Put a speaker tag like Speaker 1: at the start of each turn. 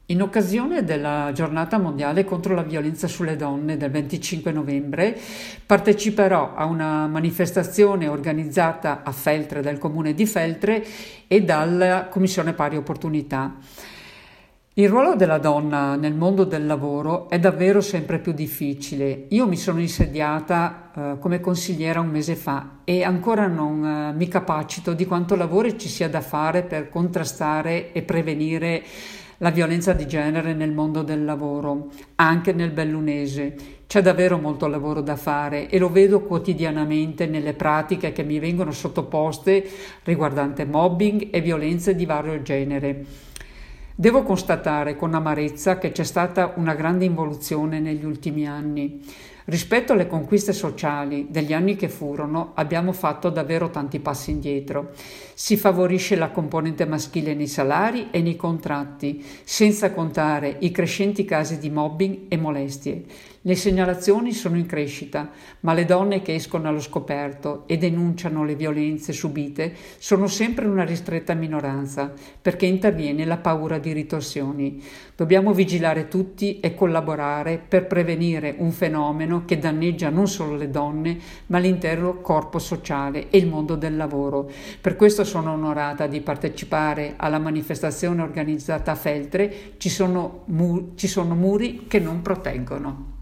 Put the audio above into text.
Speaker 1: In occasione della Giornata Mondiale contro la violenza sulle donne del 25 novembre parteciperò a una manifestazione organizzata a Feltre dal Comune di Feltre e dalla Commissione Pari Opportunità. Il ruolo della donna nel mondo del lavoro è davvero sempre più difficile. Io mi sono insediata come consigliera un mese fa e ancora non mi capacito di quanto lavoro ci sia da fare per contrastare e prevenire la violenza di genere nel mondo del lavoro, anche nel bellunese. C'è davvero molto lavoro da fare e lo vedo quotidianamente nelle pratiche che mi vengono sottoposte riguardante mobbing e violenze di vario genere. Devo constatare con amarezza che c'è stata una grande involuzione negli ultimi anni. Rispetto alle conquiste sociali degli anni che furono, abbiamo fatto davvero tanti passi indietro. Si favorisce la componente maschile nei salari e nei contratti, senza contare i crescenti casi di mobbing e molestie. Le segnalazioni sono in crescita, ma le donne che escono allo scoperto e denunciano le violenze subite sono sempre una ristretta minoranza, perché interviene la paura di ritorsioni. Dobbiamo vigilare tutti e collaborare per prevenire un fenomeno che danneggia non solo le donne, ma l'intero corpo sociale e il mondo del lavoro. Per questo sono onorata di partecipare alla manifestazione organizzata a Feltre. Ci sono muri che non proteggono.